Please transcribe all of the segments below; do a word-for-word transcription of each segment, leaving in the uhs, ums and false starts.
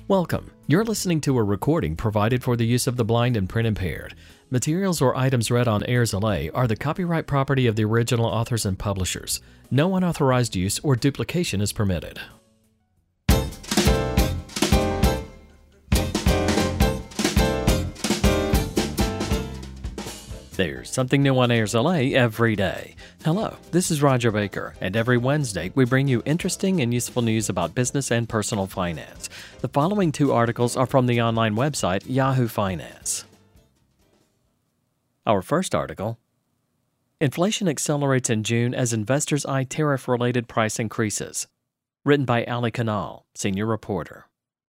Welcome. You're listening to a recording provided for the use of the blind and print impaired. Materials or items read on Airs L A are the copyright property of the original authors and publishers. No unauthorized use or duplication is permitted. There's something new on Airs L A every day. Hello, this is Roger Baker, and every Wednesday we bring you interesting and useful news about business and personal finance. The following two articles are from the online website Yahoo Finance. Our first article: Inflation accelerates in June as investors eye tariff-related price increases. Written by Ali Kanal, senior reporter.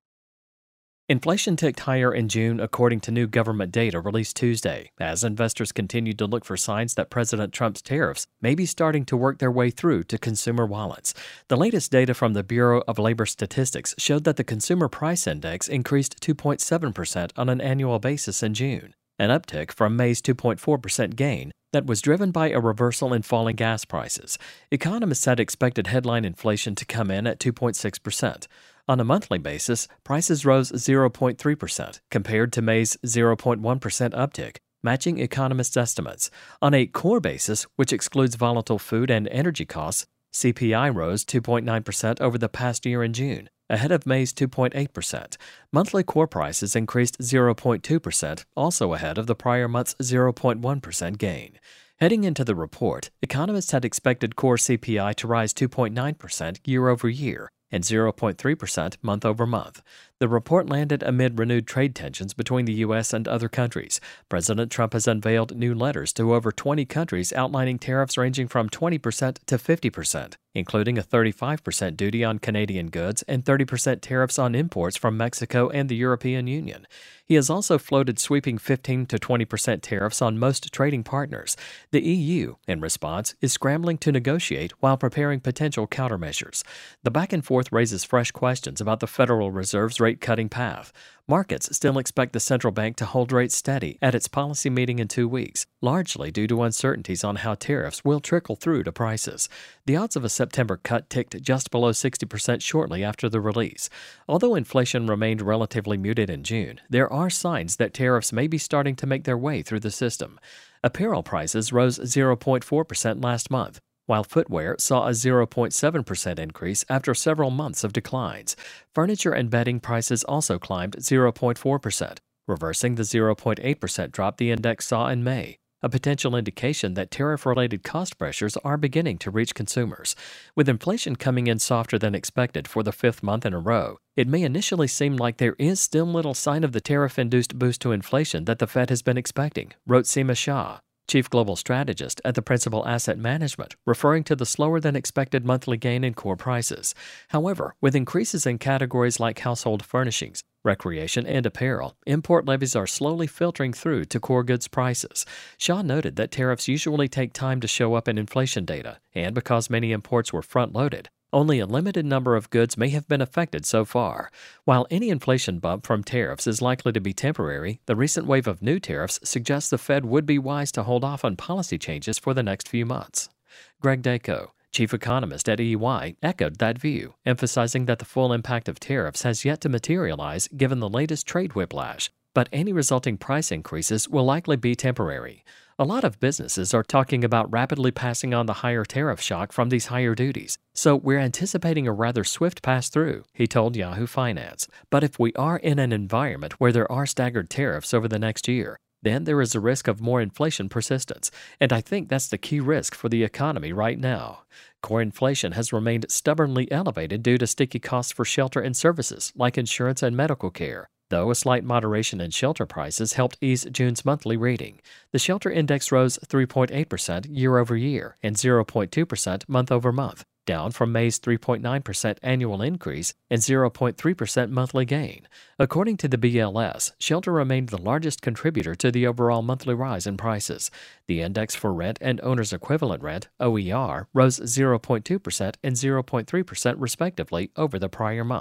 Inflation ticked higher in June according to new government data released Tuesday, as investors continued to look for signs that President Trump's tariffs may be starting to work their way through to consumer wallets. The latest data from the Bureau of Labor Statistics showed that the Consumer Price Index increased two point seven percent on an annual basis in June, an uptick from May's two point four percent gain that was driven by a reversal in falling gas prices. Economists had expected headline inflation to come in at two point six percent. On a monthly basis, prices rose zero point three percent compared to May's zero point one percent uptick, matching economists' estimates. On a core basis, which excludes volatile food and energy costs, C P I rose two point nine percent over the past year in June, ahead of May's two point eight percent. Monthly core prices increased zero point two percent, also ahead of the prior month's zero point one percent gain. Heading into the report, economists had expected core C P I to rise two point nine percent year over year and zero point three percent month over month. The report landed amid renewed trade tensions between the U S and other countries. President Trump has unveiled new letters to over twenty countries outlining tariffs ranging from twenty percent to fifty percent, including a thirty-five percent duty on Canadian goods and thirty percent tariffs on imports from Mexico and the European Union. He has also floated sweeping fifteen to twenty percent tariffs on most trading partners. The E U, in response, is scrambling to negotiate while preparing potential countermeasures. The back and forth raises fresh questions about the Federal Reserve's rate-cutting path. Markets still expect the central bank to hold rates steady at its policy meeting in two weeks, largely due to uncertainties on how tariffs will trickle through to prices. The odds of a September cut ticked just below sixty percent shortly after the release. Although inflation remained relatively muted in June, there are signs that tariffs may be starting to make their way through the system. Apparel prices rose zero point four percent last month, while footwear saw a zero point seven percent increase after several months of declines. Furniture and bedding prices also climbed zero point four percent, reversing the zero point eight percent drop the index saw in May, a potential indication that tariff-related cost pressures are beginning to reach consumers. With inflation coming in softer than expected for the fifth month in a row, it may initially seem like there is still little sign of the tariff-induced boost to inflation that the Fed has been expecting, wrote Seema Shah, chief global strategist at the Principal Asset Management, referring to the slower-than-expected monthly gain in core prices. However, with increases in categories like household furnishings, recreation, and apparel, import levies are slowly filtering through to core goods prices. Shah noted that tariffs usually take time to show up in inflation data, and because many imports were front-loaded, only a limited number of goods may have been affected so far. While any inflation bump from tariffs is likely to be temporary, the recent wave of new tariffs suggests the Fed would be wise to hold off on policy changes for the next few months. Greg Dacko, chief economist at E Y, echoed that view, emphasizing that the full impact of tariffs has yet to materialize given the latest trade whiplash, but any resulting price increases will likely be temporary. A lot of businesses are talking about rapidly passing on the higher tariff shock from these higher duties, so we're anticipating a rather swift pass-through, he told Yahoo Finance. But if we are in an environment where there are staggered tariffs over the next year, then there is a risk of more inflation persistence, and I think that's the key risk for the economy right now. Core inflation has remained stubbornly elevated due to sticky costs for shelter and services like insurance and medical care, though a slight moderation in shelter prices helped ease June's monthly reading. The shelter index rose three point eight percent year over year and zero point two percent month over month, down from May's three point nine percent annual increase and zero point three percent monthly gain. According to the B L S, shelter remained the largest contributor to the overall monthly rise in prices. The index for rent and owner's equivalent rent, O E R, rose zero point two percent and zero point three percent respectively over the prior month.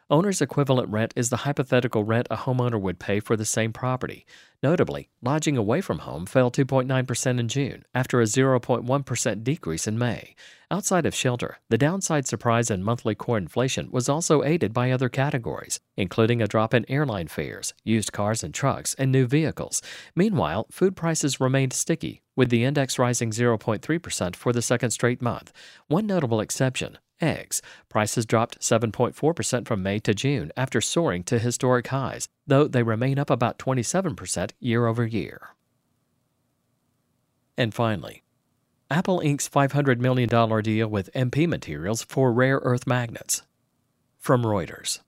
Owner's equivalent rent is the hypothetical rent a homeowner would pay for the same property. Notably, lodging away from home fell two point nine percent in June after a zero point one percent decrease in May. Outside of shelter, the downside surprise in monthly core inflation was also aided by other categories, including a drop in airline fares, used cars and trucks, and new vehicles. Meanwhile, food prices remained sticky, with the index rising zero point three percent for the second straight month. One notable exception: eggs. Prices dropped seven point four percent from May to June after soaring to historic highs, though they remain up about twenty-seven percent year over year. And finally, Apple inks five hundred million dollars deal with M P Materials for rare earth magnets. From Reuters.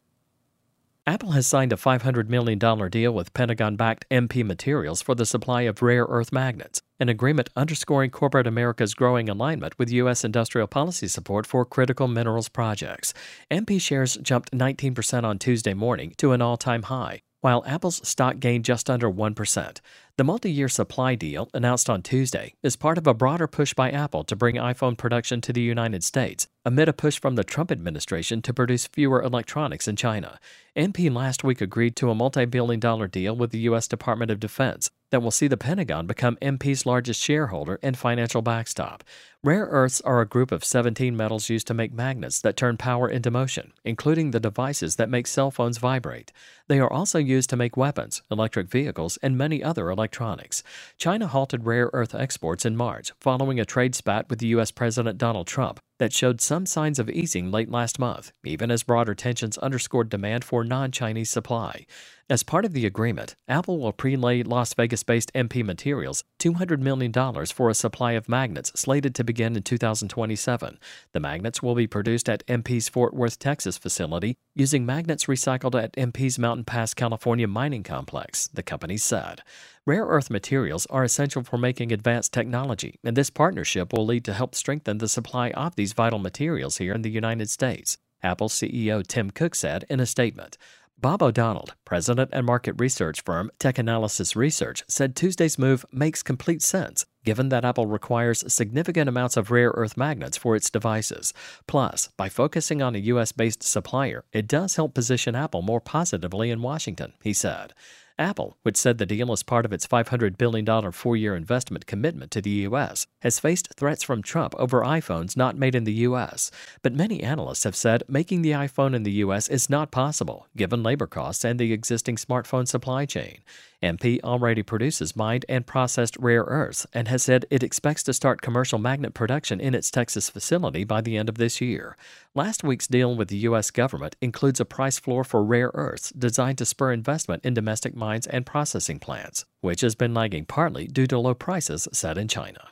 Apple has signed a five hundred million dollars deal with Pentagon-backed M P Materials for the supply of rare earth magnets, an agreement underscoring corporate America's growing alignment with U S industrial policy support for critical minerals projects. M P shares jumped nineteen percent on Tuesday morning to an all-time high, while Apple's stock gained just under one percent. The multi-year supply deal, announced on Tuesday, is part of a broader push by Apple to bring iPhone production to the United States, amid a push from the Trump administration to produce fewer electronics in China. M P last week agreed to a multi-billion dollar deal with the U S Department of Defense that will see the Pentagon become M P's largest shareholder and financial backstop. Rare earths are a group of seventeen metals used to make magnets that turn power into motion, including the devices that make cell phones vibrate. They are also used to make weapons, electric vehicles, and many other electronics. China halted rare earth exports in March, following a trade spat with the U S President Donald Trump that showed some signs of easing late last month, even as broader tensions underscored demand for non-Chinese supply. As part of the agreement, Apple will prelay Las Vegas-based M P Materials two hundred million dollars for a supply of magnets slated to begin in two thousand twenty-seven. The magnets will be produced at M P's Fort Worth, Texas facility using magnets recycled at M P's Mountain Pass, California mining complex, the company said. Rare earth materials are essential for making advanced technology, and this partnership will lead to help strengthen the supply of these vital materials here in the United States, Apple C E O Tim Cook said in a statement. Bob O'Donnell, president and market research firm Tech Analysis Research, said Tuesday's move makes complete sense, given that Apple requires significant amounts of rare earth magnets for its devices. Plus, by focusing on a U S-based supplier, it does help position Apple more positively in Washington, he said. Apple, which said the deal is part of its five hundred billion dollars four-year investment commitment to the U S, has faced threats from Trump over iPhones not made in the U S. But many analysts have said making the iPhone in the U S is not possible, given labor costs and the existing smartphone supply chain. M P already produces mined and processed rare earths and has said it expects to start commercial magnet production in its Texas facility by the end of this year. Last week's deal with the U S government includes a price floor for rare earths designed to spur investment in domestic mines and processing plants, which has been lagging partly due to low prices set in China.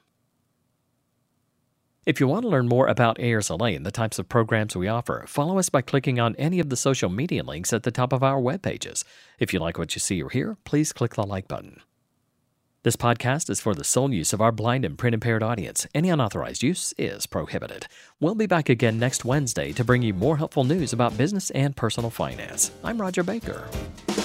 If you want to learn more about Ayers and Lane and the types of programs we offer, follow us by clicking on any of the social media links at the top of our web pages. If you like what you see or hear, please click the like button. This podcast is for the sole use of our blind and print-impaired audience. Any unauthorized use is prohibited. We'll be back again next Wednesday to bring you more helpful news about business and personal finance. I'm Roger Baker.